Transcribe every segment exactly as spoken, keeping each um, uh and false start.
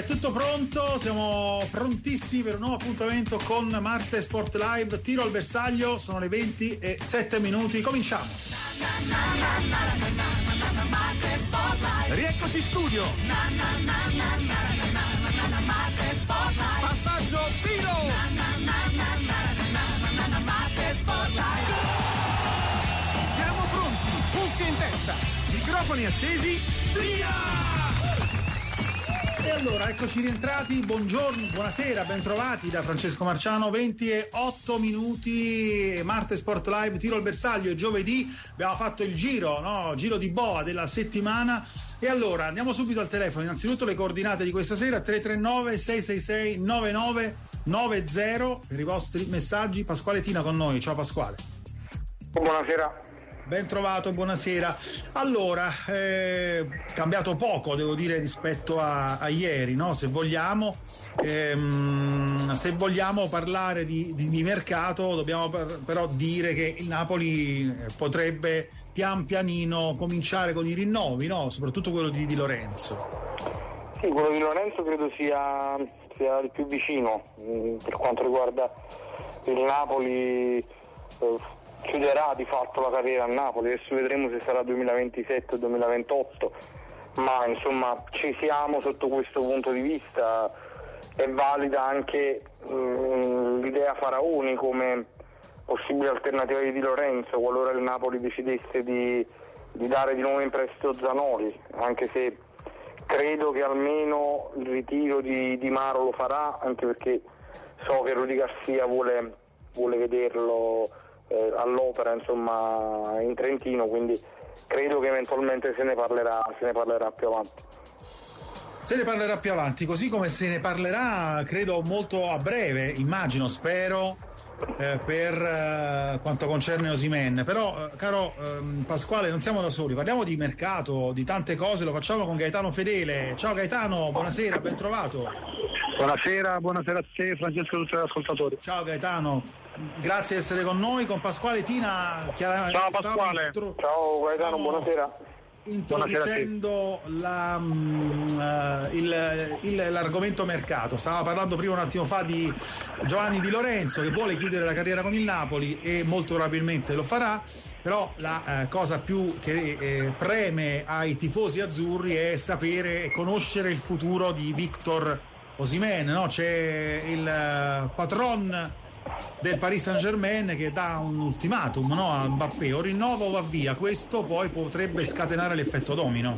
è tutto pronto, siamo prontissimi per un nuovo appuntamento con Marte Sport Live. Tiro al bersaglio, sono le venti e sette minuti, cominciamo. Rieccoci in studio. Passaggio, tiro. Siamo pronti, cuffie in testa, microfoni accesi, via! E allora, eccoci rientrati, buongiorno, buonasera, bentrovati da Francesco Marciano, venti e otto minuti, Marte Sport Live, tiro al bersaglio, giovedì, abbiamo fatto il giro, no? Giro di boa della settimana. E allora, andiamo subito al telefono, innanzitutto le coordinate di questa sera, tre tre nove sei sei sei nove nove nove zero, per i vostri messaggi. Pasquale Tina con noi, ciao Pasquale. Buonasera. Ben trovato, buonasera. Allora, eh, cambiato poco, devo dire, rispetto a, a ieri, no? Se vogliamo, ehm, se vogliamo parlare di, di, di mercato, dobbiamo per, però dire che il Napoli potrebbe pian pianino cominciare con i rinnovi, no? Soprattutto quello di, di Lorenzo. Sì, quello di Lorenzo credo sia, sia il più vicino mh, per quanto riguarda il Napoli. Eh, chiuderà di fatto la carriera a Napoli, adesso vedremo se sarà duemilaventisette o duemilaventotto, ma insomma ci siamo sotto questo punto di vista. È valida anche mh, l'idea Faraoni come possibile alternativa di Di Lorenzo qualora il Napoli decidesse di, di dare di nuovo in prestito Zanoli, anche se credo che almeno il ritiro di Di Maro lo farà, anche perché so che Rudy Garcia vuole, vuole vederlo Eh, all'opera, insomma, in Trentino, quindi credo che eventualmente se ne parlerà, se ne parlerà più avanti. Se ne parlerà più avanti, così come se ne parlerà, credo, molto a breve, immagino, spero, eh, per eh, quanto concerne Osimhen. Però, eh, caro eh, Pasquale, non siamo da soli, parliamo di mercato, di tante cose, lo facciamo con Gaetano Fedele. Ciao Gaetano, buonasera, ben trovato. Buonasera, buonasera a te Francesco e a tutti gli ascoltatori. Ciao Gaetano, grazie di essere con noi, con Pasquale Tina. Chiaramente, ciao Pasquale. Intro- ciao Gaetano, buonasera. Introducendo la, uh, il, il, l'argomento mercato, stava parlando prima un attimo fa di Giovanni Di Lorenzo che vuole chiudere la carriera con il Napoli e molto probabilmente lo farà, però la uh, cosa più che eh, preme ai tifosi azzurri è sapere e conoscere il futuro di Victor Osimhen, no? C'è il uh, patron del Paris Saint-Germain che dà un ultimatum, no, a Mbappé: o rinnova o va via. Questo poi potrebbe scatenare l'effetto domino.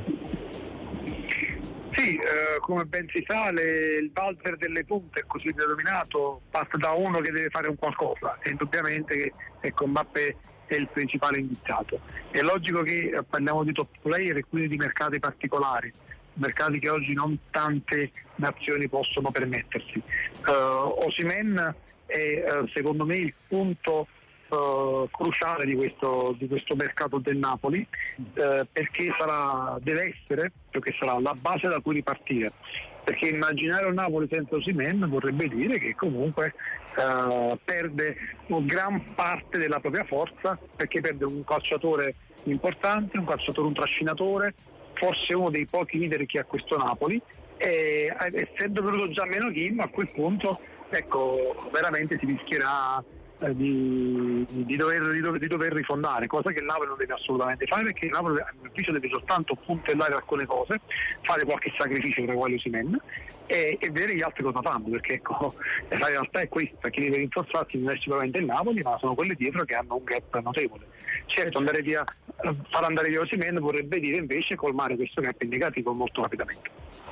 Sì, eh, come ben si sa, le, il valzer delle punte, così denominato, parte da uno che deve fare un qualcosa, e indubbiamente che ecco, Mbappé è il principale indicato. È logico che eh, parliamo di top player e quindi di mercati particolari, mercati che oggi non tante nazioni possono permettersi. uh, Osimhen è eh, secondo me il punto eh, cruciale di questo, di questo mercato del Napoli, eh, perché sarà, deve essere, perché sarà la base da cui ripartire, perché immaginare un Napoli senza Osimhen vorrebbe dire che comunque eh, perde gran parte della propria forza, perché perde un calciatore importante, un calciatore, un trascinatore, forse uno dei pochi leader che ha questo Napoli, e essendo venuto già meno Kim, a quel punto ecco, veramente si rischierà eh, di, di, dover, di, dover, di dover rifondare, cosa che il Napoli non deve assolutamente fare, perché il Napoli a mio avviso deve soltanto puntellare alcune cose, fare qualche sacrificio tra quali Osimhen e, e vedere gli altri cosa fanno, perché ecco, la realtà è questa, che deve rinforzarsi non è sicuramente il Napoli, ma sono quelli dietro che hanno un gap notevole. Certo, andare via, far andare via Osimhen vorrebbe dire invece colmare questo gap in negativo molto rapidamente.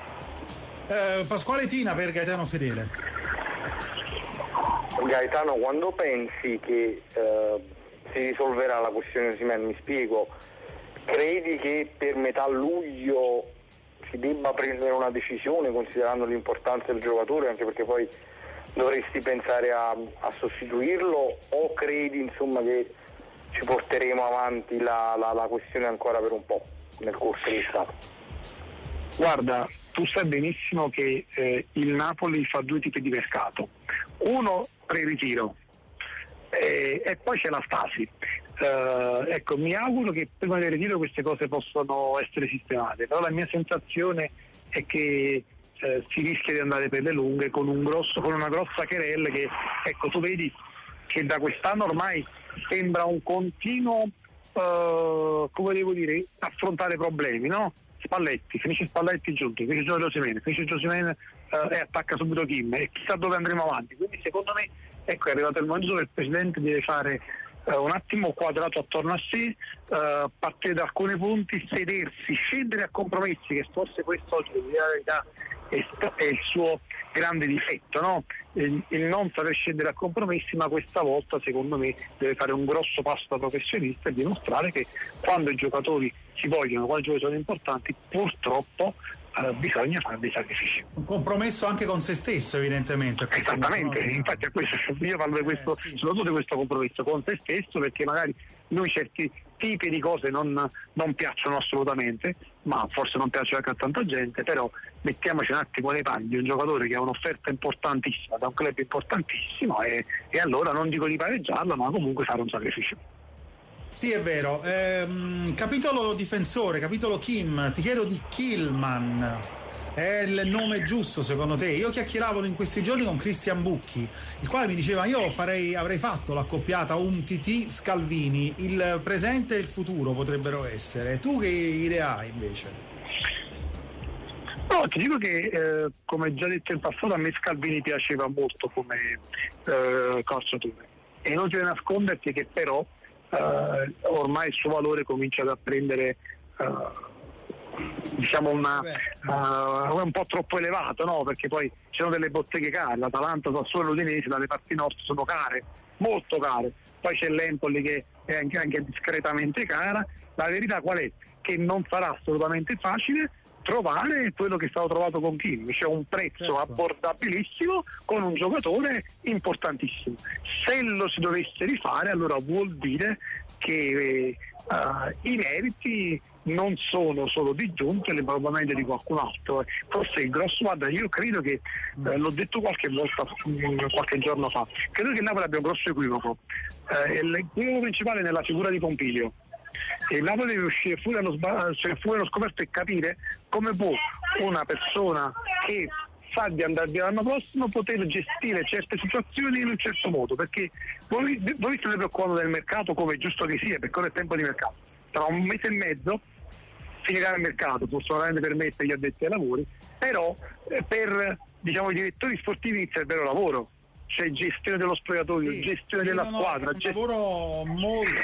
eh, Pasquale Tina per Gaetano Fedele. Gaetano, quando pensi che eh, si risolverà la questione Osimhen, mi spiego, credi che per metà luglio si debba prendere una decisione considerando l'importanza del giocatore, anche perché poi dovresti pensare a, a sostituirlo, o credi insomma che ci porteremo avanti la, la, la questione ancora per un po' nel corso dell'estate? Guarda, tu sai benissimo che eh, il Napoli fa due tipi di mercato: uno pre-ritiro eh, e poi c'è la stasi. Uh, ecco, mi auguro che prima del ritiro queste cose possano essere sistemate, però la mia sensazione è che eh, si rischia di andare per le lunghe con un grosso, con una grossa querella che, ecco, tu vedi che da quest'anno ormai sembra un continuo, uh, come devo dire, affrontare problemi, no? Spalletti, finisce Spalletti giunto, finisce Giorgio Osimhen, finisce Giorgio Osimhen uh, e attacca subito Kim, e chissà dove andremo avanti. Quindi secondo me, ecco, è arrivato il momento dove il Presidente deve fare uh, un attimo quadrato attorno a sé, uh, partire da alcuni punti, sedersi, scendere a compromessi, che forse questo oggi devo dire la verità è il suo grande difetto, no? Il, il non saper scendere a compromessi, ma questa volta secondo me deve fare un grosso passo da professionista e dimostrare che quando i giocatori si vogliono, quando i giocatori sono importanti, purtroppo eh, bisogna fare dei sacrifici. Un compromesso anche con se stesso, evidentemente. Esattamente, infatti a questo, io parlo di questo, eh, sì. soprattutto di questo compromesso con se stesso, perché magari lui certi tipi di cose non, non piacciono assolutamente, ma forse non piacciono anche a tanta gente, però mettiamoci un attimo nei panni di un giocatore che ha un'offerta importantissima da un club importantissimo e, e allora non dico di pareggiarlo, ma comunque fare un sacrificio. Sì, è vero. Ehm, capitolo difensore, capitolo Kim, ti chiedo di Kilman. È il nome giusto secondo te? Io chiacchieravo in questi giorni con Christian Bucchi, il quale mi diceva io farei, avrei fatto l'accoppiata un T T Scalvini, il presente e il futuro potrebbero essere. Tu che idea hai invece? No, ti dico che eh, come già detto in passato a me Scalvini piaceva molto come eh, calciatore e non deve nasconderti che però eh, ormai il suo valore comincia ad prendere eh, diciamo una uh, un po' troppo elevato, no? Perché poi ci sono delle botteghe care, l'Atalanta, Sassuolo, l'Udinese dalle parti nostre sono care, molto care, poi c'è l'Empoli che è anche, anche discretamente cara. La verità qual è? Che non sarà assolutamente facile trovare quello che è stato trovato con Kim, c'è un prezzo certo. abbordabilissimo con un giocatore importantissimo. Se lo si dovesse rifare allora vuol dire che uh, i meriti non sono solo di Giunto, ma probabilmente di qualcun altro. Forse il grosso, guarda, io credo che eh, l'ho detto qualche volta, qualche giorno fa, credo che il Napoli abbia un grosso equivoco. Eh, l'equivoco principale è nella figura di Pompilio. E il Napoli deve uscire fuori allo, cioè fuori allo scoperto e capire come può una persona che sa di andare via l'anno prossimo poter gestire certe situazioni in un certo modo, perché voi, voi state preoccupando del mercato, come è giusto che sia, perché ora è tempo di mercato. Tra un mese e mezzo finirà il mercato, fortunatamente per me e per gli addetti ai lavori, però eh, per diciamo i direttori sportivi inizia il vero lavoro, cioè gestione dello spogliatoio, sì, gestione sì, della no, squadra. È un gest... lavoro molto,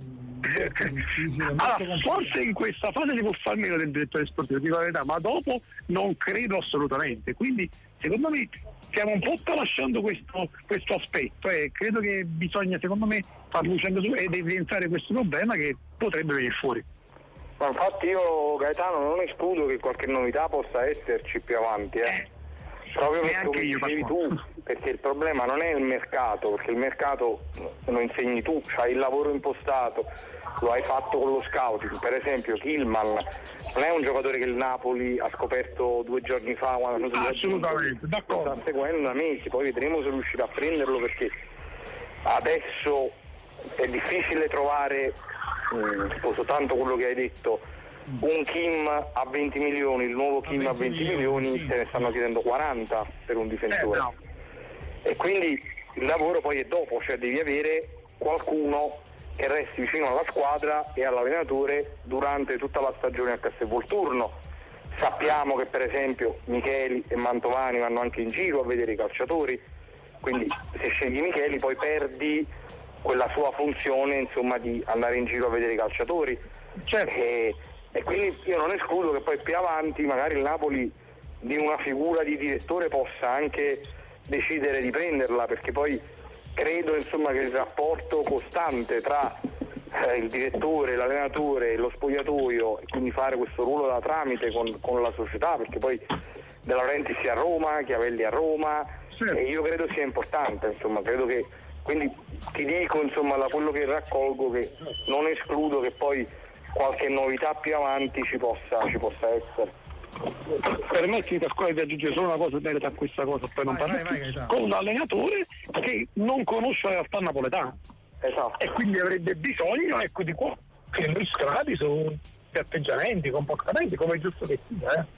molto difficile. Molto allora, forse in questa fase si può far meno del direttore sportivo, dico la verità, ma dopo non credo assolutamente. Quindi secondo me stiamo un po' tralasciando questo, questo aspetto e credo che bisogna, secondo me, far luce ed evidenziare questo problema che potrebbe venire fuori. Ma infatti io, Gaetano, non escludo che qualche novità possa esserci più avanti, eh. eh proprio perché come dicevi tu, perché il problema non è il mercato, perché il mercato lo insegni tu, c'hai il lavoro impostato, lo hai fatto con lo scouting. Per esempio Kilman non è un giocatore che il Napoli ha scoperto due giorni fa quando assolutamente, d'accordo, sta seguendo da mesi, poi vedremo se riuscirà a prenderlo, perché adesso è difficile trovare, mh, sposo tanto quello che hai detto, un Kim a venti milioni, il nuovo Kim a venti milioni, sì. Se ne stanno chiedendo quaranta per un difensore, eh, no. E quindi il lavoro poi è dopo, cioè devi avere qualcuno che resti vicino alla squadra e all'allenatore durante tutta la stagione a Castelvolturno. Sappiamo che per esempio Micheli e Mantovani vanno anche in giro a vedere i calciatori, quindi se scegli Micheli poi perdi quella sua funzione, insomma, di andare in giro a vedere i calciatori, certo. e, e quindi io non escludo che poi più avanti magari il Napoli di una figura di direttore possa anche decidere di prenderla, perché poi credo, insomma, che il rapporto costante tra eh, il direttore, l'allenatore e lo spogliatoio, e quindi fare questo ruolo da tramite con, con la società, perché poi De Laurentiis a Roma, Chiavelli a Roma, certo. E io credo sia importante, insomma, credo che, quindi ti dico, insomma, da quello che raccolgo, che non escludo che poi qualche novità più avanti ci possa, ci possa essere. Permettimi, Pasquale, di aggiungere solo una cosa in merito a questa cosa, poi non parlo con un allenatore che non conosce la realtà napoletana, esatto. E quindi avrebbe bisogno, ecco, di qua che illustrati su atteggiamenti, comportamenti, come è giusto che sia, eh.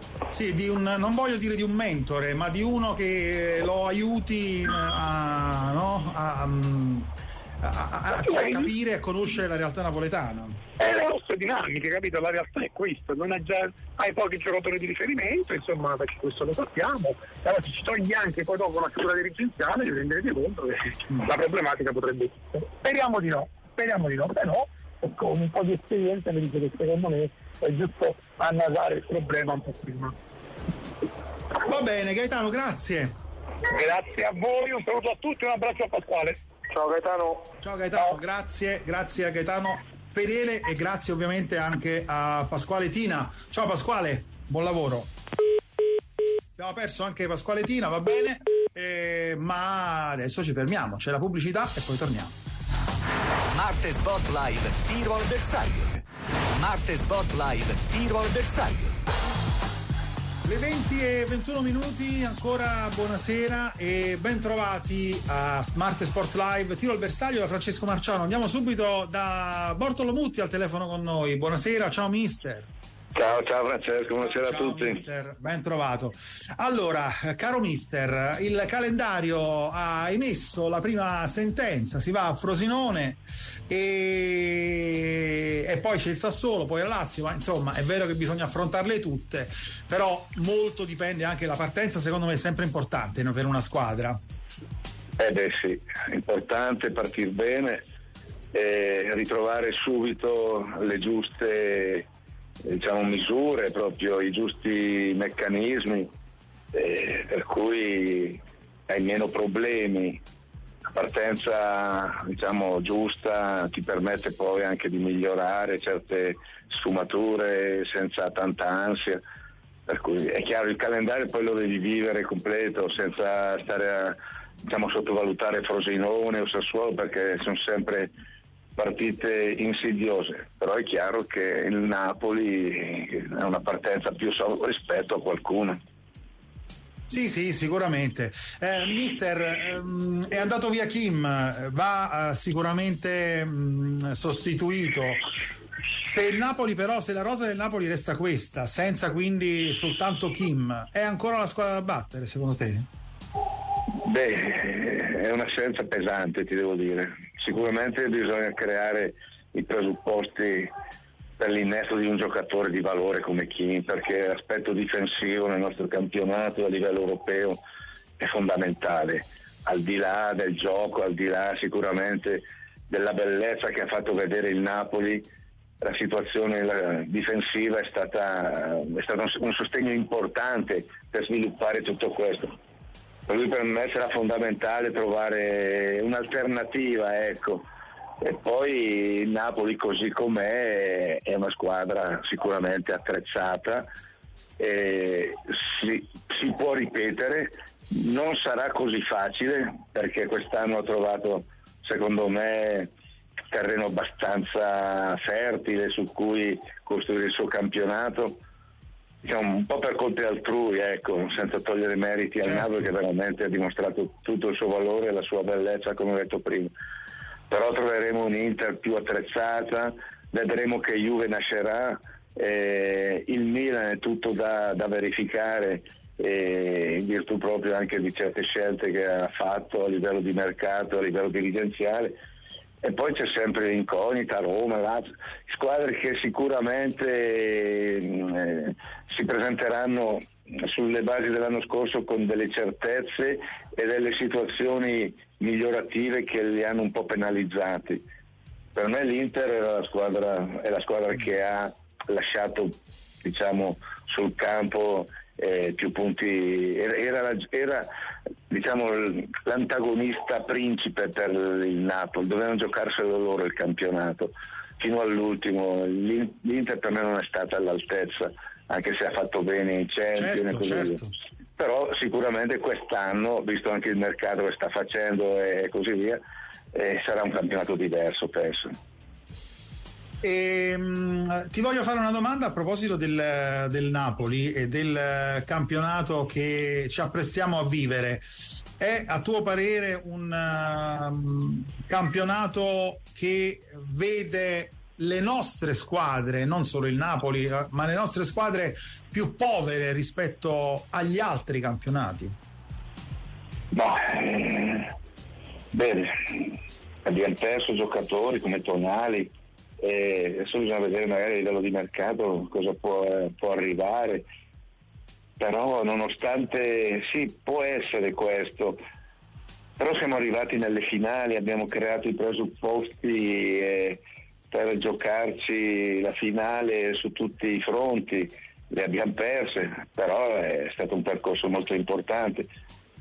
Sì, di un, non voglio dire di un mentore, ma di uno che lo aiuti a, no? a, a, a, a, a capire e a conoscere la realtà napoletana. È la nostra dinamica, capito? La realtà è questa, non hai, già, hai pochi giocatori di riferimento, insomma, perché questo lo sappiamo, allora se ci togli anche poi dopo una figura dirigenziale vi renderete conto che la problematica potrebbe essere. Speriamo di no, speriamo di no, però con un po' di esperienza mi dice che secondo me è giusto annasare il problema un po' prima. Va bene, Gaetano, grazie. Grazie a voi, un saluto a tutti, un abbraccio a Pasquale. Ciao Gaetano. Ciao Gaetano, Ciao. grazie, grazie a Gaetano fedele e grazie ovviamente anche a Pasquale Tina. Ciao Pasquale, buon lavoro. Abbiamo perso anche Pasquale Tina, va bene, eh, ma adesso ci fermiamo, c'è la pubblicità e poi torniamo. Marte Sport Live, tiro al bersaglio. Marte Sport Live, tiro al bersaglio. Le venti e ventuno minuti, ancora buonasera e ben trovati a Smart Sport Live, tiro al bersaglio da Francesco Marciano. Andiamo subito da Bortolo Mutti al telefono con noi. Buonasera, ciao mister. Ciao, ciao Francesco, buonasera ciao, a tutti. Mister, ben trovato. Allora, caro mister, il calendario ha emesso la prima sentenza, si va a Frosinone e, e poi c'è il Sassuolo, poi il Lazio, ma insomma è vero che bisogna affrontarle tutte, però molto dipende anche la partenza, secondo me è sempre importante, no, per una squadra. Eh beh sì, è importante partire bene e ritrovare subito le giuste, diciamo, misure, proprio i giusti meccanismi, eh, per cui hai meno problemi. La partenza, diciamo, giusta ti permette poi anche di migliorare certe sfumature senza tanta ansia, per cui è chiaro il calendario poi lo devi vivere completo senza stare a, diciamo, sottovalutare Frosinone o Sassuolo, perché sono sempre partite insidiose, però è chiaro che il Napoli è una partenza più salva rispetto a qualcuno. Sì, sì, sicuramente. Eh, mister, ehm, è andato via Kim, va eh, sicuramente mh, sostituito. Se il Napoli però, se la rosa del Napoli resta questa, senza quindi soltanto Kim, è ancora la squadra da battere, secondo te? Beh, è una scelta pesante, ti devo dire. Sicuramente bisogna creare i presupposti per l'innesto di un giocatore di valore come Kim, perché l'aspetto difensivo nel nostro campionato a livello europeo è fondamentale, al di là del gioco, al di là sicuramente della bellezza che ha fatto vedere il Napoli. La situazione difensiva è stata, è stato un sostegno importante per sviluppare tutto questo. Per lui, per me sarà fondamentale trovare un'alternativa, ecco. E poi il Napoli così com'è è una squadra sicuramente attrezzata, e si, si può ripetere, non sarà così facile perché quest'anno ha trovato, secondo me, terreno abbastanza fertile su cui costruire il suo campionato, diciamo un po' per conto altrui, ecco, senza togliere meriti al Napoli, che veramente ha dimostrato tutto il suo valore e la sua bellezza, come ho detto prima. Però troveremo un'Inter più attrezzata, vedremo che Juve nascerà, eh, il Milan è tutto da, da verificare, eh, in virtù proprio anche di certe scelte che ha fatto a livello di mercato, a livello dirigenziale. E poi c'è sempre l'incognita, Roma, Lazio, squadre che sicuramente eh, si presenteranno sulle basi dell'anno scorso con delle certezze e delle situazioni migliorative che li hanno un po' penalizzati. Per me l'Inter è la squadra, è la squadra che ha lasciato, diciamo, sul campo eh, più punti, era, era, era diciamo l'antagonista principe per il Napoli, dovevano giocarselo loro il campionato fino all'ultimo. L'Inter per me non è stata all'altezza, anche se ha fatto bene in Champions, certo, e così certo. via. Però sicuramente quest'anno, visto anche il mercato che sta facendo e così via, eh, sarà un campionato diverso, penso. E, mh, ti voglio fare una domanda a proposito del, del Napoli e del campionato che ci apprestiamo a vivere. È a tuo parere un uh, campionato che vede le nostre squadre, non solo il Napoli, ma le nostre squadre più povere rispetto agli altri campionati? Bah, eh, bene, abbiamo perso giocatori come Tonali, e adesso bisogna vedere magari a livello di mercato cosa può, eh, può arrivare, però nonostante sì, può essere questo, però siamo arrivati nelle finali, abbiamo creato i presupposti eh, per giocarci la finale su tutti i fronti, le abbiamo perse, però è stato un percorso molto importante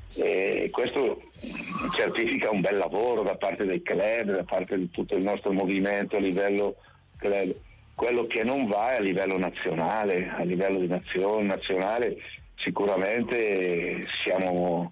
e questo certifica un bel lavoro da parte dei club, da parte di tutto il nostro movimento a livello club. Quello che non va è a livello nazionale, a livello di nazione nazionale sicuramente siamo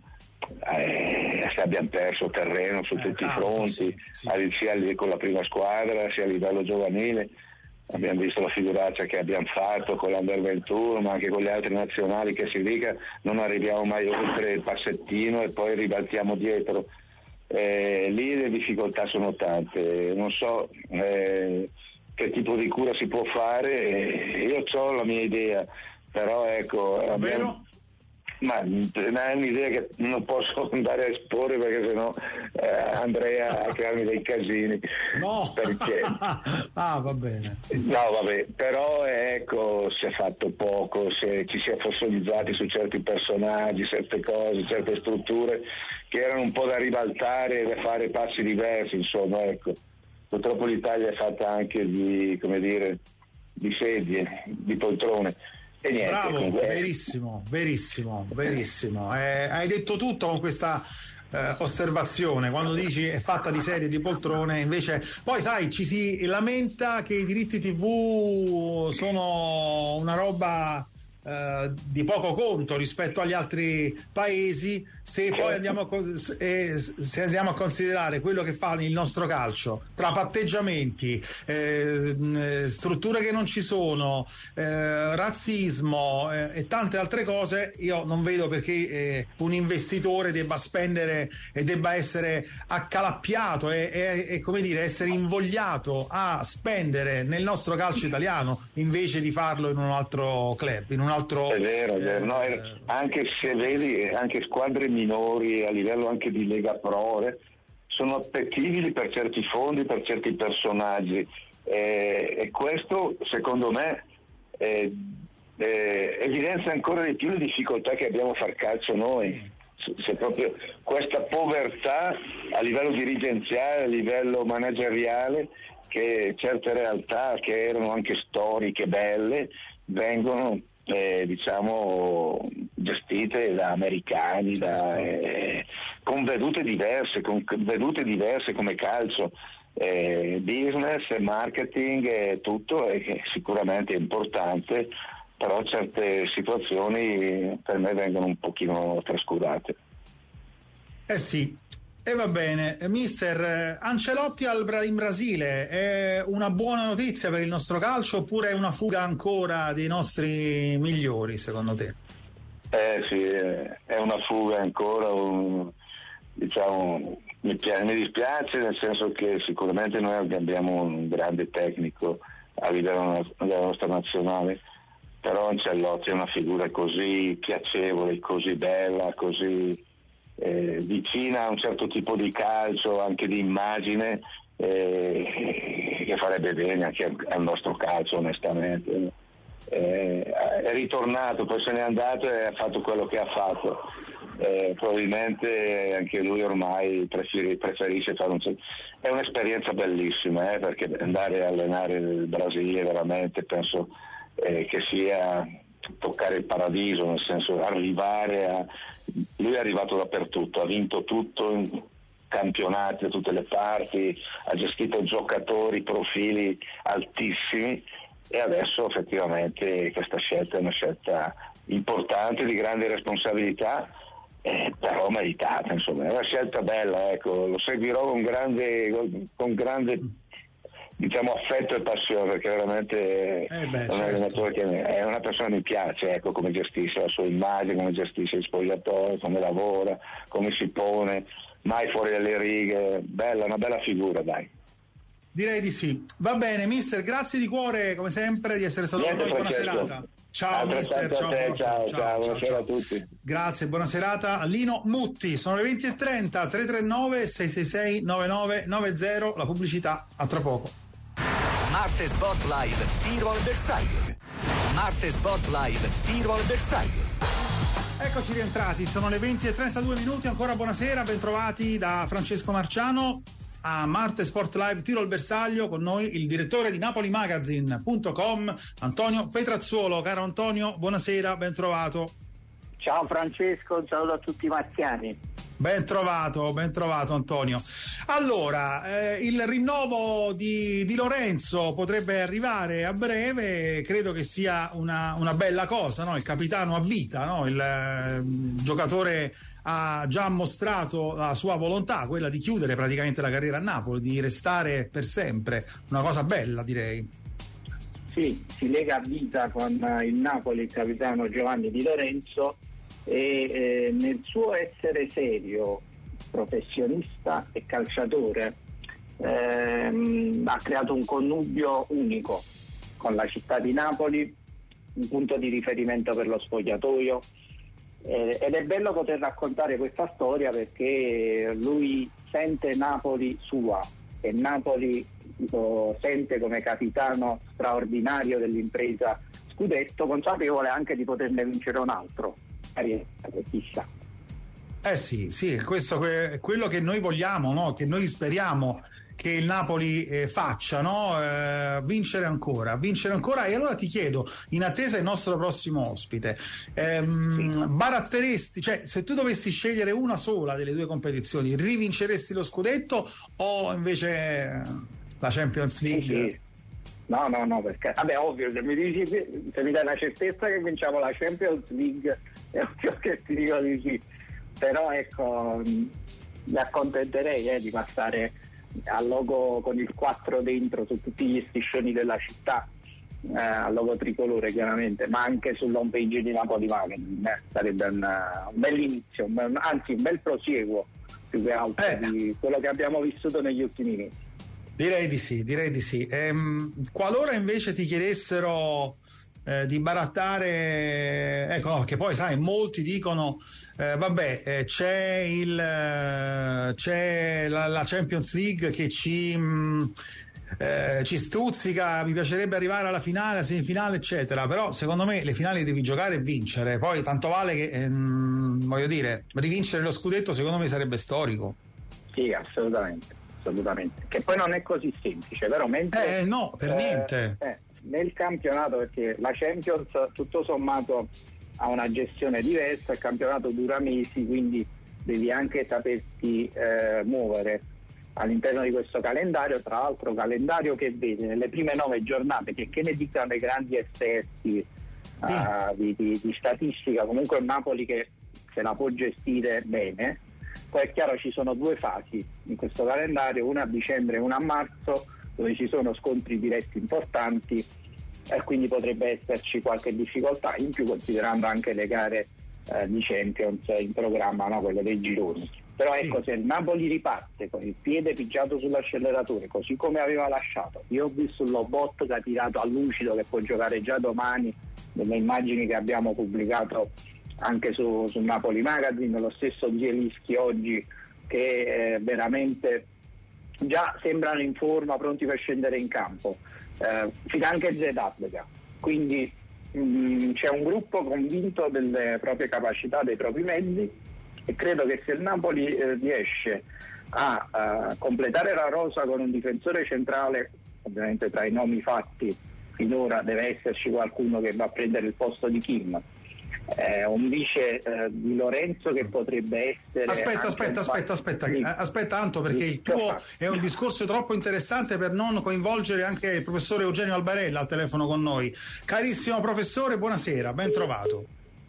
eh, abbiamo perso terreno su eh, tutti i fronti, sì, sì, sia sì. Con la prima squadra sia a livello giovanile. Abbiamo visto la figuraccia che abbiamo fatto con l'Under ventuno, ma anche con le altre nazionali, che si dica non arriviamo mai oltre il passettino e poi ribaltiamo dietro. Eh, lì le difficoltà sono tante, non so eh, che tipo di cura si può fare, eh, io ho la mia idea, però ecco abbiamo, ma è un'idea che non posso andare a esporre perché sennò eh, andrei a crearmi dei casini. No, perché ah va bene. No vabbè, però ecco si è fatto poco, se ci si è fossilizzati su certi personaggi, certe cose, certe strutture che erano un po' da ribaltare e da fare passi diversi, insomma ecco. Purtroppo l'Italia è fatta anche di, come dire, di sedie, di poltrone. E niente, bravo, comunque... verissimo, verissimo, verissimo. Eh, hai detto tutto con questa eh, osservazione, quando dici è fatta di sedie e di poltrone, invece poi sai ci si lamenta che i diritti tivù sono una roba Uh, di poco conto rispetto agli altri paesi, se poi andiamo a, eh, se andiamo a considerare quello che fa il nostro calcio tra patteggiamenti, eh, strutture che non ci sono, eh, razzismo eh, e tante altre cose, io non vedo perché eh, un investitore debba spendere e debba essere accalappiato e, e, e come dire essere invogliato a spendere nel nostro calcio italiano invece di farlo in un altro club, in un altro, è vero, è vero. No, è, anche se vedi anche squadre minori a livello anche di Lega Pro eh, sono appetibili per certi fondi, per certi personaggi eh, e questo secondo me eh, eh, evidenzia ancora di più le difficoltà che abbiamo a far calcio noi, se proprio questa povertà a livello dirigenziale, a livello manageriale, che certe realtà che erano anche storiche belle vengono Eh, diciamo gestite da americani, da, eh, con vedute diverse, con vedute diverse come calcio, eh, business, marketing e tutto, e che sicuramente è importante, però certe situazioni per me vengono un pochino trascurate. Eh sì. E va bene, mister, Ancelotti al Bra- in Brasile è una buona notizia per il nostro calcio oppure è una fuga ancora dei nostri migliori secondo te? Eh sì, è una fuga ancora, un, diciamo, mi, pi- mi dispiace nel senso che sicuramente noi abbiamo un grande tecnico a livello della nostra nazionale, però Ancelotti è una figura così piacevole, così bella, così... Eh, vicina a un certo tipo di calcio, anche di immagine, eh, che farebbe bene anche al, al nostro calcio onestamente. Eh, è ritornato, poi se n'è andato e ha fatto quello che ha fatto. Eh, probabilmente anche lui ormai preferi, preferisce fare un... È un'esperienza bellissima eh, perché andare a allenare il Brasile veramente penso eh, che sia toccare il paradiso, nel senso arrivare a... lui è arrivato dappertutto, ha vinto tutto in campionati da tutte le parti, ha gestito giocatori, profili altissimi e adesso effettivamente questa scelta è una scelta importante, di grande responsabilità, eh, però meritata, insomma è una scelta bella, ecco, lo seguirò con grande, con grande diciamo affetto e passione perché veramente eh beh, è un certo. allenatore che è una persona che mi piace, ecco, come gestisce la sua immagine, come gestisce il spogliatoio, come lavora, come si pone, mai fuori dalle righe, bella, una bella figura, dai. direi di sì. Va bene, mister, grazie di cuore come sempre di essere stato con noi. Buona serata. Ciao mister, ciao, ciao, ciao, ciao, buonasera ciao. a tutti. Grazie, buona serata. Lino Mutti, sono le venti e trenta, tre tre nove sei sei sei nove nove nove zero, la pubblicità a tra poco. Marte Sport Live, tiro al bersaglio. Marte Sport Live, tiro al bersaglio. Eccoci rientrati, sono le venti e trentadue minuti, ancora buonasera, bentrovati da Francesco Marciano a Marte Sport Live, tiro al bersaglio, con noi il direttore di Napoli Magazine punto com, Antonio Petrazzuolo. Caro Antonio, buonasera, ben trovato. Ciao Francesco, un saluto a tutti i marziani. Ben trovato, ben trovato Antonio. Allora, eh, il rinnovo di, di Lorenzo potrebbe arrivare a breve, credo che sia una, una bella cosa, no? Il capitano a vita, no? Il eh, giocatore ha già mostrato la sua volontà, quella di chiudere praticamente la carriera a Napoli, di restare per sempre, una cosa bella direi. Sì, si lega a vita con il Napoli il capitano Giovanni Di Lorenzo e eh, nel suo essere serio, professionista e calciatore ehm, ha creato un connubio unico con la città di Napoli, un punto di riferimento per lo spogliatoio. Eh, ed è bello poter raccontare questa storia perché lui sente Napoli sua e Napoli lo sente come capitano straordinario dell'impresa scudetto, consapevole anche di poterne vincere un altro. Chissà. Eh sì, sì, questo è quello che noi vogliamo, no? Che noi speriamo che il Napoli eh, faccia, no? Eh, vincere ancora, vincere ancora. E allora ti chiedo, in attesa del nostro prossimo ospite, ehm, baratteresti, cioè se tu dovessi scegliere una sola delle due competizioni, rivinceresti lo scudetto o invece la Champions League? Sì, sì. No, no, no, perché vabbè, ovvio, se mi dici, se mi dai la certezza che vinciamo la Champions League è ovvio che ti dico di sì, però ecco, mi accontenterei eh, di passare al logo con il quattro dentro su tutti gli striscioni della città, eh, al logo tricolore chiaramente, ma anche sull'home page di Napoli Magazine, eh, sarebbe un, un bel inizio, un bel, anzi un bel prosieguo più che altro eh. di quello che abbiamo vissuto negli ultimi mesi. Direi di sì, direi di sì. Ehm, qualora invece ti chiedessero eh, di barattare, ecco, no, perché poi sai, molti dicono eh, vabbè, eh, c'è il eh, c'è la, la Champions League che ci mh, eh, ci stuzzica, mi piacerebbe arrivare alla finale, alla semifinale, eccetera, però secondo me le finali devi giocare e vincere, poi tanto vale che ehm, voglio dire, rivincere lo scudetto secondo me sarebbe storico. Sì, assolutamente. Assolutamente, che poi non è così semplice, però mentre eh no, per eh, niente eh, nel campionato, perché la Champions tutto sommato ha una gestione diversa, il campionato dura mesi, quindi devi anche saperti eh, muovere all'interno di questo calendario, tra l'altro calendario che vede nelle prime nove giornate, che, che ne dicano i grandi esperti uh, di, di, di statistica, comunque il Napoli che se la può gestire bene. Poi è chiaro, ci sono due fasi in questo calendario, una a dicembre e una a marzo, dove ci sono scontri diretti importanti e quindi potrebbe esserci qualche difficoltà in più, considerando anche le gare eh, di Champions in programma, no? Quelle dei gironi. Però ecco, se il Napoli riparte con il piede pigiato sull'acceleratore, così come aveva lasciato, io ho visto un Lobot che ha tirato a lucido, che può giocare già domani, nelle immagini che abbiamo pubblicato anche su, su Napoli Magazine, lo stesso Zielinski oggi, che eh, veramente già sembrano in forma, pronti per scendere in campo, eh, finanche Zedabega, quindi mh, c'è un gruppo convinto delle proprie capacità, dei propri mezzi, e credo che se il Napoli eh, riesce a, a completare la rosa con un difensore centrale, ovviamente tra i nomi fatti finora deve esserci qualcuno che va a prendere il posto di Kim, Eh, un vice eh, di Lorenzo che potrebbe essere aspetta aspetta aspetta aspetta sì. aspetta Anto, perché il tuo è un discorso troppo interessante per non coinvolgere anche il professore Eugenio Albarella al telefono con noi. Carissimo professore, buonasera, ben trovato.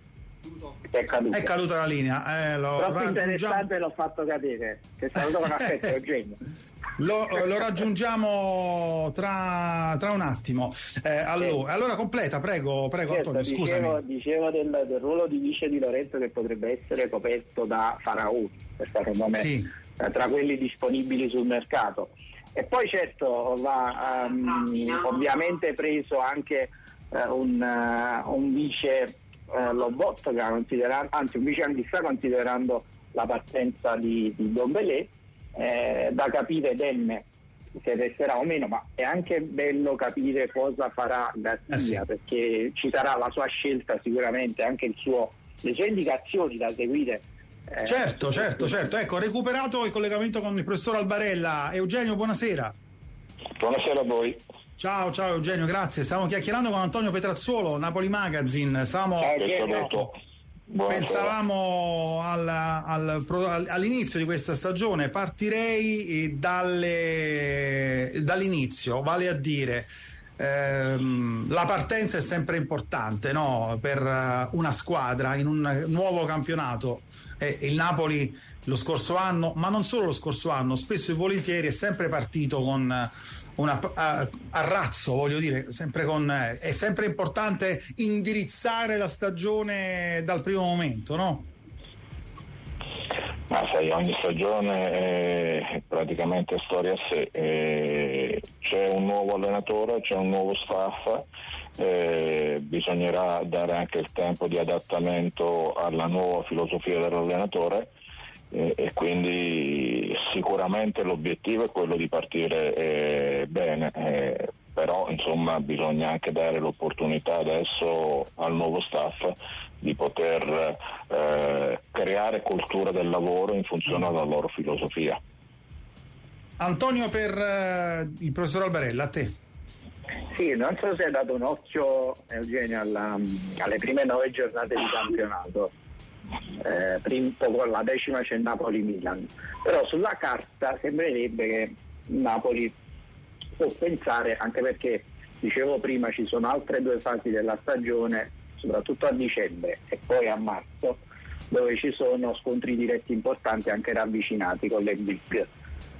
È caduta, è caduta la linea, eh, lo troppo interessante, l'ho fatto cadere, che saluto con affetto Eugenio. Lo, lo raggiungiamo tra, tra un attimo. Eh, allora, allora completa, prego, prego certo, Antonio, scusami. Dicevo, dicevo del, del ruolo di vice di Lorenzo che potrebbe essere coperto da Faraoni, per fare un nome sì. eh, tra quelli disponibili sul mercato. E poi certo va um, ovviamente preso anche uh, un, uh, un vice uh, Lobotka, anzi un vice Anghissà, considerando la partenza di, di Dombelé. Eh, da capire Demme se resterà o meno, ma è anche bello capire cosa farà Garcia, eh sì. perché ci sarà la sua scelta sicuramente, anche il suo, le sue indicazioni da seguire. Eh, certo, certo, certo. Ecco, recuperato il collegamento con il professor Albarella. Eugenio, buonasera. Buonasera a voi. Ciao, ciao Eugenio, grazie. Stiamo chiacchierando con Antonio Petrazzuolo, Napoli Magazine. Stavamo, eh, ecco, pensavamo al, al, all'inizio di questa stagione. Partirei dalle, dall'inizio, vale a dire ehm, la partenza è sempre importante, no? Per una squadra in un nuovo campionato. Eh, il Napoli lo scorso anno, ma non solo lo scorso anno, spesso e volentieri è sempre partito con una a, a razzo, voglio dire, sempre con eh, è sempre importante indirizzare la stagione dal primo momento, no? Ma sai, ogni stagione è praticamente storia a sé, eh, c'è un nuovo allenatore, c'è un nuovo staff, eh, bisognerà dare anche il tempo di adattamento alla nuova filosofia dell'allenatore. Eh, e quindi sicuramente l'obiettivo è quello di partire eh, bene, eh, però insomma bisogna anche dare l'opportunità adesso al nuovo staff di poter eh, creare cultura del lavoro in funzione alla loro filosofia. Antonio, per eh, il professor Albarella, a te. Sì, non so se hai dato un occhio, Eugenio, alla, alle prime nove giornate di campionato. Eh, prim- con la decima c'è Napoli-Milan, però sulla carta sembrerebbe che Napoli può pensare, anche perché dicevo prima ci sono altre due fasi della stagione, soprattutto a dicembre e poi a marzo, dove ci sono scontri diretti importanti anche ravvicinati con le big.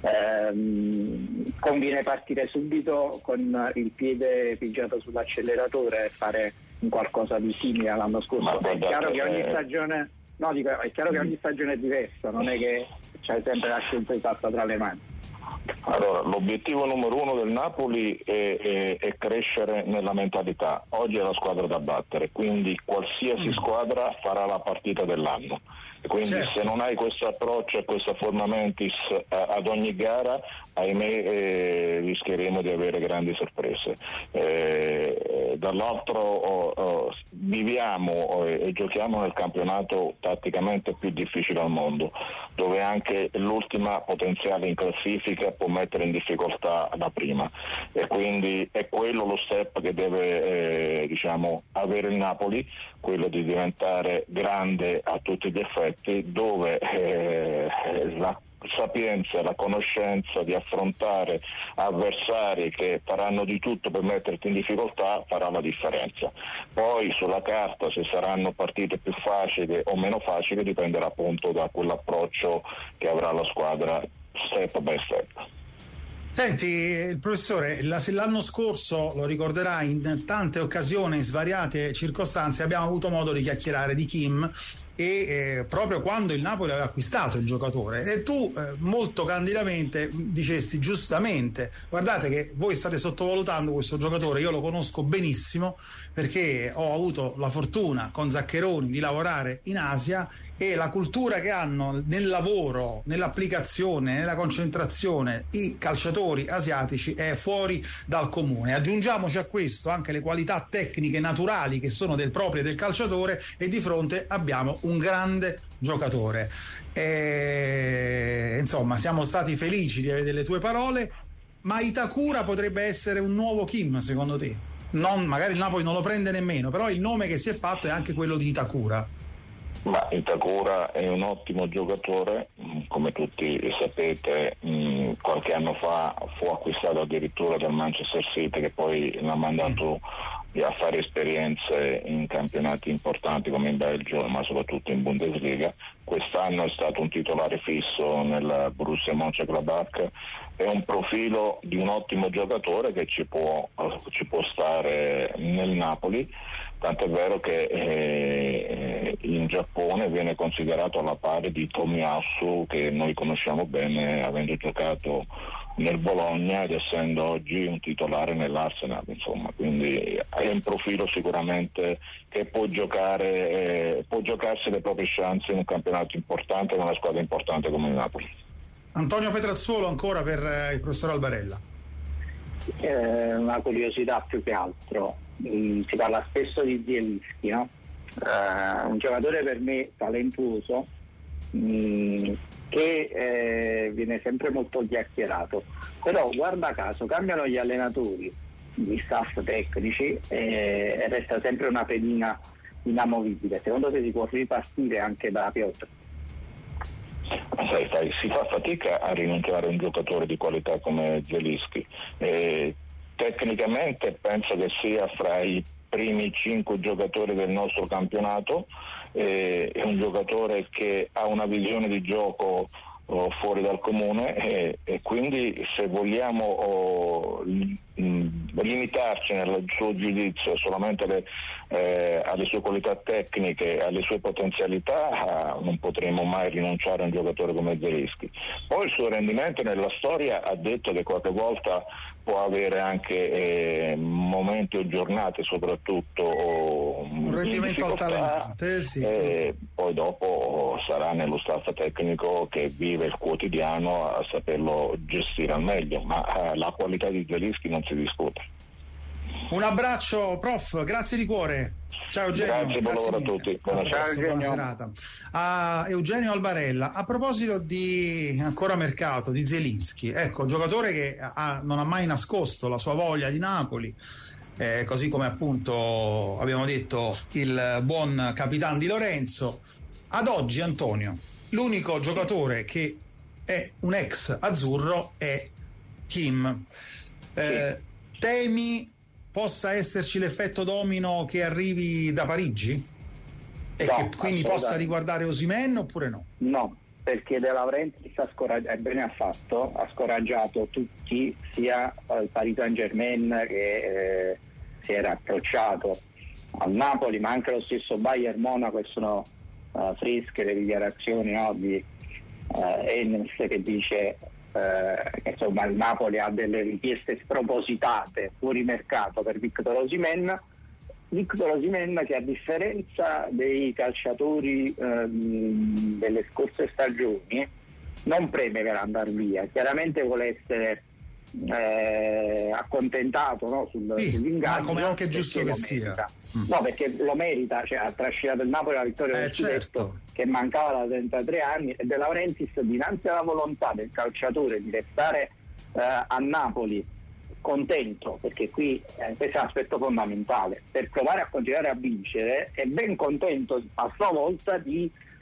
Eh, conviene partire subito con il piede pigiato sull'acceleratore e fare un qualcosa di simile all'anno scorso. È chiaro che ogni stagione no, dico, è chiaro che ogni stagione è diversa, non è che c'è sempre la scelta esatta tra le mani. Allora, l'obiettivo numero uno del Napoli è, è, è crescere nella mentalità. Oggi è la squadra da battere, quindi qualsiasi squadra farà la partita dell'anno. Quindi certo. Se non hai questo approccio e questa forma mentis eh, ad ogni gara, ahimè eh, rischieremo di avere grandi sorprese. Eh, dall'altro oh, oh, viviamo oh, e giochiamo nel campionato tatticamente più difficile al mondo, dove anche l'ultima potenziale in classifica può mettere in difficoltà la prima, e quindi è quello lo step che deve eh, diciamo avere il Napoli, quello di diventare grande a tutti gli effetti, dove eh, la sapienza, la conoscenza di affrontare avversari che faranno di tutto per metterti in difficoltà farà la differenza. Poi sulla carta se saranno partite più facili o meno facili dipenderà appunto da quell'approccio che avrà la squadra step by step. Senti, il professore, l'anno scorso, lo ricorderà, in tante occasioni, in svariate circostanze, abbiamo avuto modo di chiacchierare di Kim e eh, proprio quando il Napoli aveva acquistato il giocatore, e tu eh, molto candidamente dicesti giustamente: guardate che voi state sottovalutando questo giocatore, io lo conosco benissimo perché ho avuto la fortuna con Zaccheroni di lavorare in Asia, e la cultura che hanno nel lavoro, nell'applicazione, nella concentrazione i calciatori asiatici è fuori dal comune. Aggiungiamoci a questo anche le qualità tecniche naturali che sono del proprio del calciatore, e di fronte abbiamo un grande giocatore. E, insomma, siamo stati felici di avere le tue parole, ma Itakura potrebbe essere un nuovo Kim, secondo te? Non, magari il Napoli non lo prende nemmeno, però il nome che si è fatto è anche quello di Itakura. Ma Itakura è un ottimo giocatore, come tutti sapete, mh, qualche anno fa fu acquistato addirittura dal Manchester City, che poi l'ha mandato mm. a fare esperienze in campionati importanti come in Belgio, ma soprattutto in Bundesliga. Quest'anno è stato un titolare fisso nel Borussia Mönchengladbach, è un profilo di un ottimo giocatore che ci può, ci può stare nel Napoli. Tant'è vero che eh, in Giappone viene considerato alla pari di Tomiyasu, che noi conosciamo bene avendo giocato nel Bologna ed essendo oggi un titolare nell'Arsenal, insomma, quindi è un profilo sicuramente che può giocare, eh, può giocarsi le proprie chance in un campionato importante con una squadra importante come il Napoli. Antonio Petrazzolo ancora per eh, il professor Albarella. Eh, una curiosità più che altro, mm, si parla spesso di Zielinski, no? Uh, un giocatore per me talentuoso, mh, che eh, viene sempre molto chiacchierato, però guarda caso cambiano gli allenatori, gli staff tecnici e, e resta sempre una pedina inamovibile. Secondo te si può ripartire anche da Piotr? Sai, sai, si fa fatica a rinunciare a un giocatore di qualità come Zielinski. Eh, tecnicamente penso che sia fra i primi cinque giocatori del nostro campionato, eh, è un giocatore che ha una visione di gioco oh, fuori dal comune e, e quindi se vogliamo oh, mh, limitarci nel suo giudizio solamente alle, eh, alle sue qualità tecniche, alle sue potenzialità, non potremo mai rinunciare a un giocatore come Zielinski. Poi il suo rendimento nella storia ha detto che qualche volta può avere anche eh, momenti o giornate soprattutto o un rendimento altalenante, sì. E poi dopo sarà nello staff tecnico che vive il quotidiano a saperlo gestire al meglio, ma eh, la qualità di Zielinski non si discute. Un abbraccio prof, grazie di cuore. Ciao Eugenio. Grazie, buon lavoro a tutti. Buona, a presto, buona serata. A Eugenio Albarella, a proposito di ancora mercato, di Zielinski, ecco, giocatore che ha, non ha mai nascosto la sua voglia di Napoli, eh, così come appunto abbiamo detto il buon capitano Di Lorenzo. Ad oggi, Antonio, l'unico giocatore che è un ex azzurro è Kim. Eh, temi possa esserci l'effetto domino che arrivi da Parigi e no, che quindi possa riguardare Osimhen oppure no? No, perché De Laurentiis ha scoraggiato, e bene ha fatto, ha scoraggiato tutti, sia il Paris Saint-Germain che eh, si era approcciato al Napoli, ma anche lo stesso Bayern Monaco, e sono uh, fresche le dichiarazioni, no, di uh, Enes che dice Eh, che insomma il Napoli ha delle richieste spropositate fuori mercato per Victor Osimhen. Victor Osimhen che a differenza dei calciatori ehm, delle scorse stagioni non preme per andare via, chiaramente vuole essere eh, accontentato, no, sul, sì, sull'ingaggio, ma come anche giusto che sia. No, perché lo merita, cioè ha trascinato il Napoli alla vittoria eh, del scudetto, certo, che mancava da trentatré anni, e De Laurentiis, dinanzi alla volontà del calciatore di restare eh, a Napoli contento, perché qui eh, questo è un aspetto fondamentale, per provare a continuare a vincere, è ben contento a sua volta di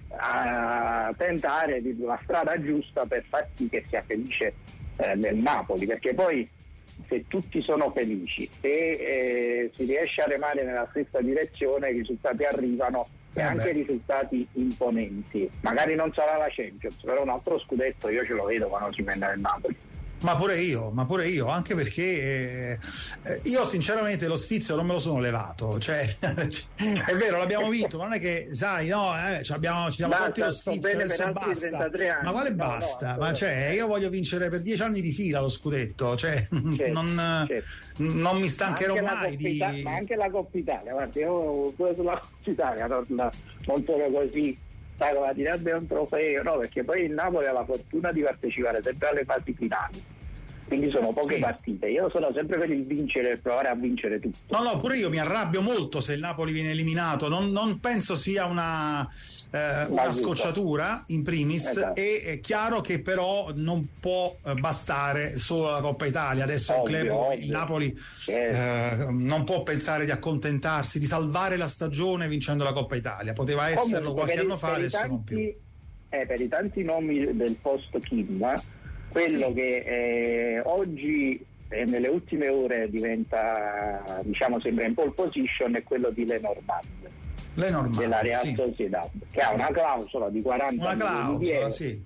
uh, tentare di, la strada giusta per far sì che sia felice eh, nel Napoli, perché poi se tutti sono felici e eh, si riesce a remare nella stessa direzione, i risultati arrivano, e eh anche beh. risultati imponenti. Magari non sarà la Champions, però un altro scudetto io ce lo vedo quando si manda nel Napoli. Ma pure io, ma pure io, anche perché eh, io sinceramente lo sfizio non me lo sono levato, cioè è vero, l'abbiamo vinto, ma non è che, sai, no, eh, ci, abbiamo, ci siamo tolti lo sfizio, adesso basta. Ma quale no, basta? No, ma cioè, io voglio vincere per dieci anni di fila lo scudetto, cioè certo, non, certo. non mi stancherò mai di... Italia, ma anche la Coppa Italia, guarda, io sulla Coppa Italia non, non sono così, sai, la direbbe un trofeo, no, perché poi il Napoli ha la fortuna di partecipare sempre alle fasi finali, quindi sono poche sì. partite. Io sono sempre per il vincere e provare a vincere tutto. No, no, pure io mi arrabbio molto se il Napoli viene eliminato, non, non penso sia una, eh, una scocciatura in primis, esatto. E è chiaro che però non può bastare solo la Coppa Italia, adesso è un club, ovvio. Il Napoli certo. eh, non può pensare di accontentarsi, di salvare la stagione vincendo la Coppa Italia, poteva esserlo Comunque, qualche anno fa, adesso tanti, non più. Eh, per i tanti nomi del post Kim, quello sì. che eh, oggi eh, nelle ultime ore diventa, diciamo, sembra in pole position, è quello di Lenormand, Lenormand della Real sì. Sociedad, che ha una clausola di quaranta una milioni di euro. Sì.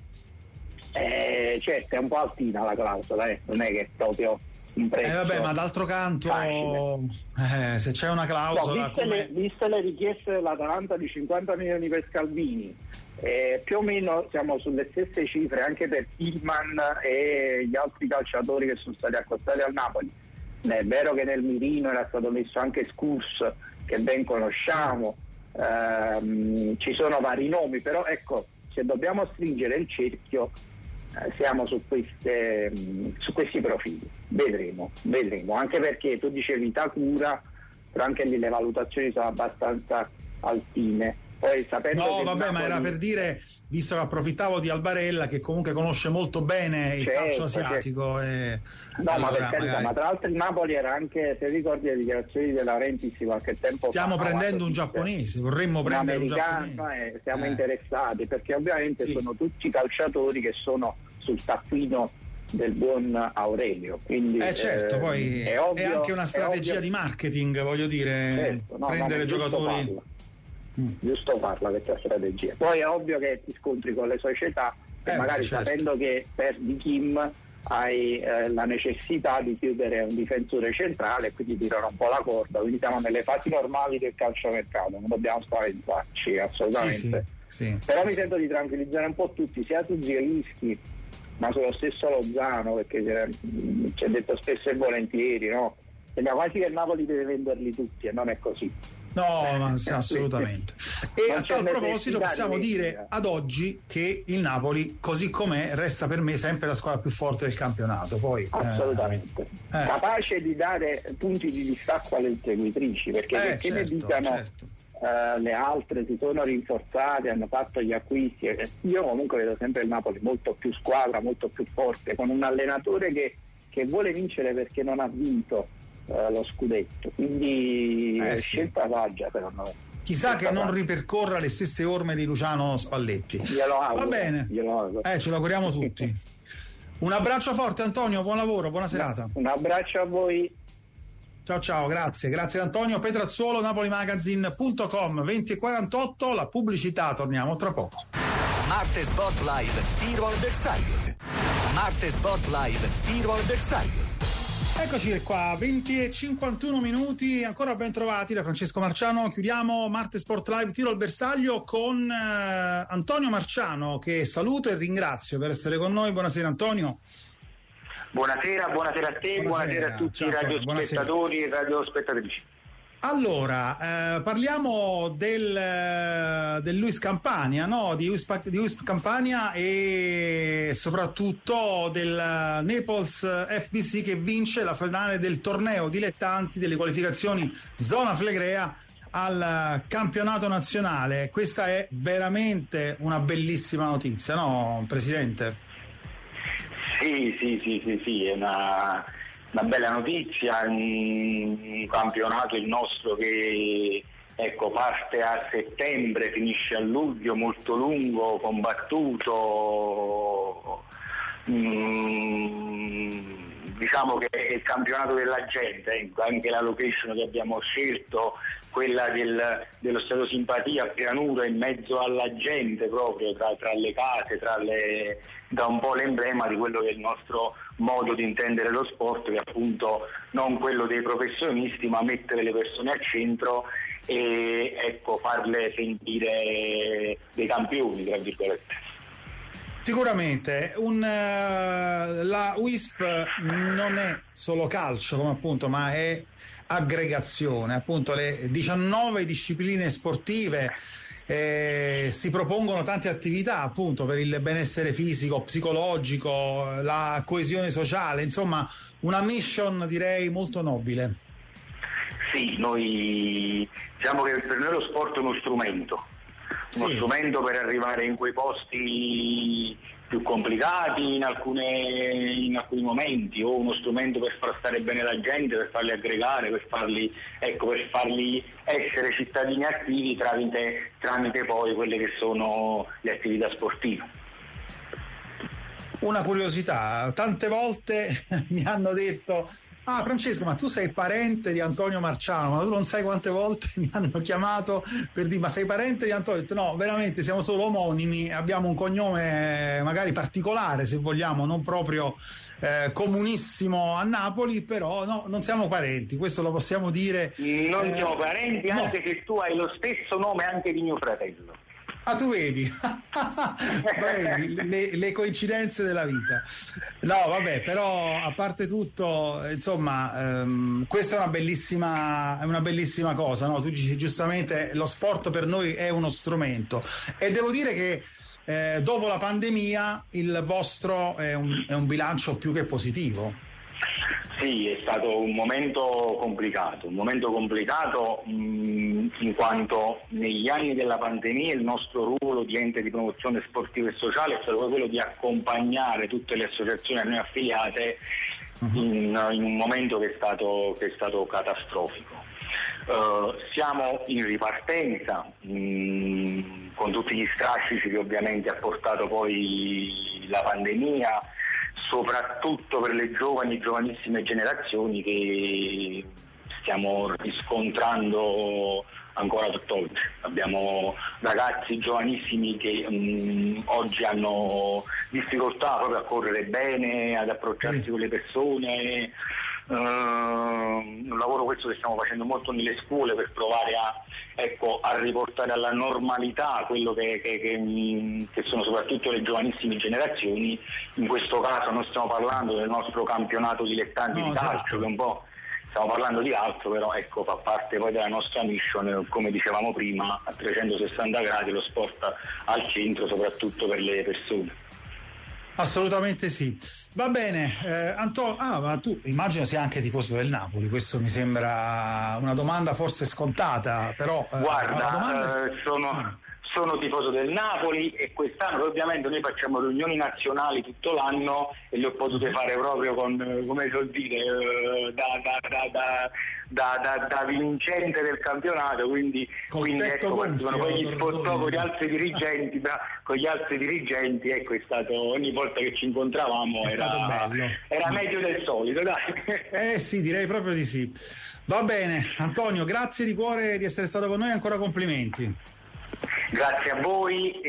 Eh, certo, è un po' altina la clausola, eh. non è che è proprio un prezzo. Eh vabbè, ma d'altro canto eh, se c'è una clausola no, viste, come... le, viste le richieste dell'Atalanta di cinquanta milioni per Scalvini Eh, più o meno siamo sulle stesse cifre anche per Tillman e gli altri calciatori che sono stati accostati al Napoli. È vero che nel mirino era stato messo anche Scurs, che ben conosciamo, ehm, ci sono vari nomi, però ecco, se dobbiamo stringere il cerchio eh, siamo su, queste, su questi profili. Vedremo, vedremo, anche perché tu dicevi Takura, però anche lì le valutazioni sono abbastanza altine. Poi, sapendo no che vabbè Napoli... ma era per dire, visto che approfittavo di Albarella che comunque conosce molto bene il certo, calcio asiatico certo. E... no allora, ma per carità, magari... ma tra l'altro il Napoli era anche, se ricordi le dichiarazioni di De Laurentiis qualche tempo stiamo fa, prendendo un giapponese, vorremmo un prendere un americano, giapponese eh, siamo eh. interessati perché ovviamente sì. sono tutti calciatori che sono sul taccuino del buon Aurelio, quindi eh certo eh, poi è, ovvio, è anche una strategia ovvio... di marketing, voglio dire, certo, no, prendere no, giocatori farlo. Giusto farla questa strategia. Poi è ovvio che ti scontri con le società e eh, magari beh, certo. sapendo che perdi Kim hai eh, la necessità di chiudere un difensore centrale e quindi tirano un po' la corda, quindi siamo nelle fasi normali del calciomercato, non dobbiamo spaventarci assolutamente. Sì, sì, però sì, mi sì. sento di tranquillizzare un po' tutti, sia su Zielinski ma sullo stesso Lozano, perché ci è detto spesso e volentieri, no? Sembra quasi che il Napoli deve venderli tutti e non è così. No, ma sì, assolutamente. E non a tal proposito possiamo di dire ad oggi che il Napoli, così com'è, resta per me sempre la squadra più forte del campionato. Poi, assolutamente. Eh, capace di dare punti di distacco alle inseguitrici, perché eh, che certo, ne dicano certo. uh, le altre si sono rinforzate, hanno fatto gli acquisti. Io comunque vedo sempre il Napoli molto più squadra, molto più forte, con un allenatore che, che vuole vincere perché non ha vinto lo scudetto, quindi eh, è sì. scelta saggia secondo me. Chissà scelta che non saggia. ripercorra le stesse orme di Luciano Spalletti. Glielo auguro, va bene, glielo auguro. Eh, ce lo auguriamo tutti. Un abbraccio forte Antonio, buon lavoro, buona serata. Un abbraccio a voi. Ciao ciao, grazie, grazie Antonio Petrazzolo, napolimagazine punto com. venti e quarantotto, la pubblicità, torniamo tra poco. Marte Sport Live, tiro al bersaglio. Marte Sport Live, tiro al bersaglio. Eccoci qua, venti e cinquantuno minuti, ancora ben trovati da Francesco Marciano. Chiudiamo Marte Sport Live tiro al bersaglio con eh, Antonio Marciano, che saluto e ringrazio per essere con noi. Buonasera Antonio. Buonasera, buonasera a te, buonasera, buonasera a tutti ciao, i radiospettatori e radiospettatrici. Allora, eh, parliamo del, del Luis Campania, no? Di Luis, di Luis Campania e soprattutto del Naples F B C che vince la finale del torneo dilettanti delle qualificazioni zona Flegrea al campionato nazionale. Questa è veramente una bellissima notizia, no, Presidente? Sì, sì, sì, sì, sì, è una... una bella notizia, un campionato il nostro che ecco, parte a settembre, finisce a luglio, molto lungo, combattuto, mm, diciamo che è il campionato della gente, ecco, anche la location che abbiamo scelto, quella del, dello stato simpatia, pianura in mezzo alla gente proprio, tra, tra le case, tra le, da un po' l'emblema di quello che è il nostro modo di intendere lo sport, che è appunto non quello dei professionisti, ma mettere le persone al centro e ecco, farle sentire dei campioni, tra virgolette. Sicuramente un, uh, la U I S P non è solo calcio, come appunto, ma è aggregazione, appunto le diciannove discipline sportive. Eh, si propongono tante attività appunto per il benessere fisico, psicologico, la coesione sociale, insomma una mission direi molto nobile. Sì, noi diciamo che per noi lo sport è uno strumento, uno sì. strumento per arrivare in quei posti più complicati in, alcune, in alcuni momenti, o uno strumento per far stare bene la gente, per farli aggregare, per farli, ecco, per farli essere cittadini attivi tramite, tramite poi quelle che sono le attività sportive. Una curiosità, tante volte mi hanno detto: ah Francesco, ma tu sei parente di Antonio Marciano, ma tu non sai quante volte mi hanno chiamato per dire ma sei parente di Antonio? Ho detto no, veramente siamo solo omonimi, abbiamo un cognome magari particolare se vogliamo, non proprio eh, comunissimo a Napoli, però no, non siamo parenti, questo lo possiamo dire. Non eh, siamo parenti, no. Anche se tu hai lo stesso nome anche di mio fratello. Ah, tu vedi? Beh, le, le coincidenze della vita. No, vabbè, però a parte tutto, insomma, ehm, questa è una bellissima, è una bellissima cosa, no? Tu dici giustamente, lo sport per noi è uno strumento, e devo dire che eh, dopo la pandemia il vostro è un, è un bilancio più che positivo. Sì, è stato un momento complicato, un momento complicato mh, in quanto negli anni della pandemia il nostro ruolo di ente di promozione sportiva e sociale è stato quello di accompagnare tutte le associazioni a noi affiliate in, in un momento che è stato, che è stato catastrofico. Uh, siamo in ripartenza mh, con tutti gli strascici che ovviamente ha portato poi la pandemia, soprattutto per le giovani e giovanissime generazioni che stiamo riscontrando ancora tutt'oggi. Abbiamo ragazzi giovanissimi che um, oggi hanno difficoltà proprio a correre bene, ad approcciarsi mm. con le persone. Uh, un lavoro questo che stiamo facendo molto nelle scuole per provare a, ecco, a riportare alla normalità quello che, che, che, che sono soprattutto le giovanissime generazioni. In questo caso non stiamo parlando del nostro campionato dilettanti no, di calcio, certo. che un po' stiamo parlando di altro, però ecco, fa parte poi della nostra mission, come dicevamo prima, a trecentosessanta gradi, lo sport al centro, soprattutto per le persone. Assolutamente sì. Va bene, eh, Antonio, ah, ma tu immagino sia anche tifoso del Napoli, questo mi sembra una domanda forse scontata, però eh, guarda, la domanda eh, sono, ah. sono tifoso del Napoli e quest'anno ovviamente noi facciamo riunioni nazionali tutto l'anno e le ho potute fare proprio con, come si vuol dire, da, da, da, da, da, da, da vincente del campionato, quindi, quindi ecco, gonfio, con gli spostò con gli altri dirigenti, da, con gli altri dirigenti, ecco, è stato, ogni volta che ci incontravamo è era, era meglio del solito, dai. Eh sì, direi proprio di sì. Va bene, Antonio, grazie di cuore di essere stato con noi, ancora complimenti. Grazie a voi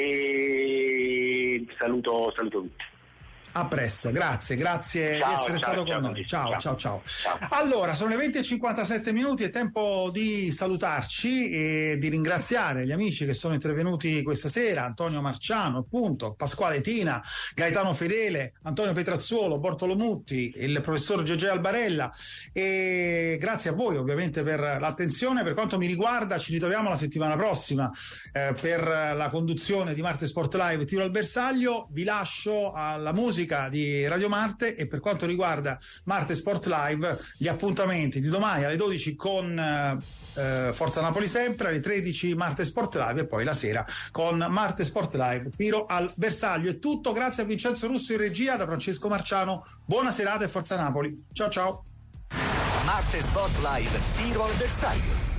e saluto, saluto tutti. A presto, grazie, grazie ciao, di essere ciao, stato ciao, con noi. Ciao, ciao, ciao, ciao. Allora, sono le venti e cinquantasette minuti, è tempo di salutarci e di ringraziare gli amici che sono intervenuti questa sera: Antonio Marciano, appunto, Pasquale Tina, Gaetano Fedele, Antonio Petrazzuolo, Bortolo Mutti, il professor Gegè Albarella, e grazie a voi ovviamente per l'attenzione. Per quanto mi riguarda ci ritroviamo la settimana prossima eh, per la conduzione di Marte Sport Live Tiro al Bersaglio. Vi lascio alla musica di Radio Marte e per quanto riguarda Marte Sport Live gli appuntamenti di domani alle dodici con eh, Forza Napoli sempre, alle tredici Marte Sport Live e poi la sera con Marte Sport Live Tiro al Bersaglio. È tutto, grazie a Vincenzo Russo in regia, da Francesco Marciano, buona serata e Forza Napoli, ciao ciao. Marte Sport Live Tiro al Bersaglio.